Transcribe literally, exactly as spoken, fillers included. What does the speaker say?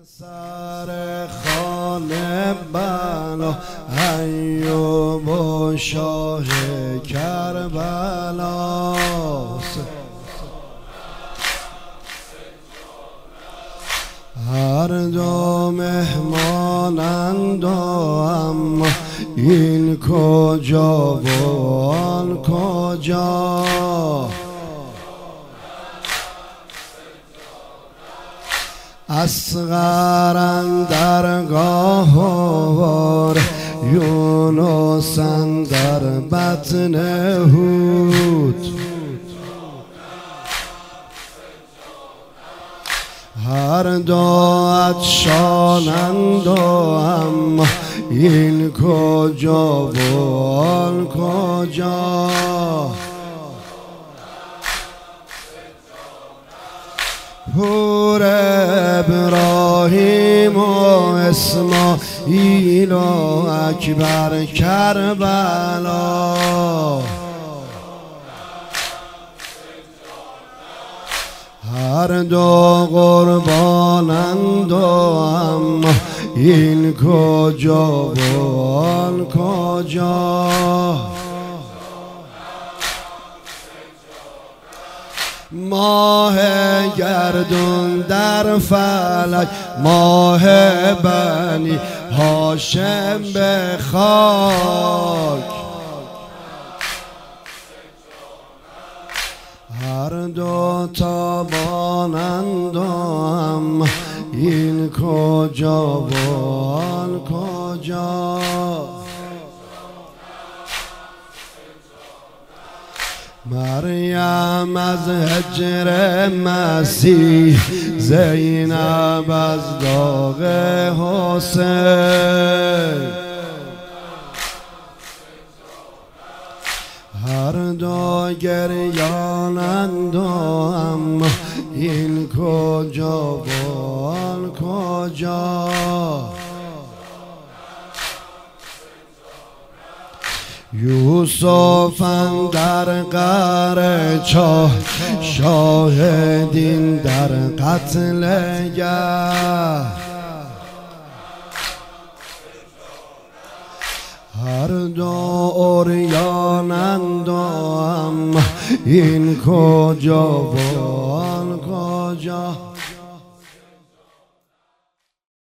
سر خانه بنا ایوب و شاه کربلا، هر دو مهمانند و اما این کجا و آن کجا. اصغر اندر گاهوار، یونس اندر بطن حوت، هر دو عطشانند و اما این کجا و آن کجا. هور ابراهیم و اسماعیل و اکبر کربلا، هر دو قربانند و اما این کجا و آن کجا. ماه گردون در فلک، ماه بنی هاشم به خاک، هر دو تابانند و اما این کجا و آن کجا. مریم از هجر مسیح، زینب از داغ حسین، هر دو گریانند و اما این کجا و آن کجا. یوسف اندر قعر چاه، شاهدین در قتل گه، هر دو عریانند و اما این کجا و آن کجا.